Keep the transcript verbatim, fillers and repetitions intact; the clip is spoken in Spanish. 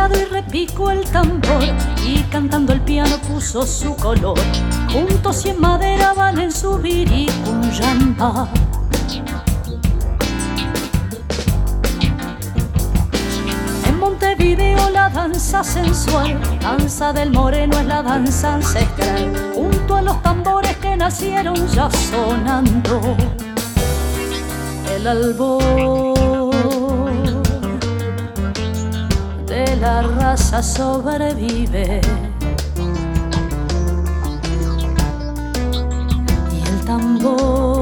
teclado y repicó el tambor, y cantando el piano puso su color. Juntos y en madera van en su viricunjamba. En Montevideo la danza sensual, danza del moreno, es la danza ancestral, junto a los tambores que nacieron ya sonando. El albor de la raza sobrevive, y el tambor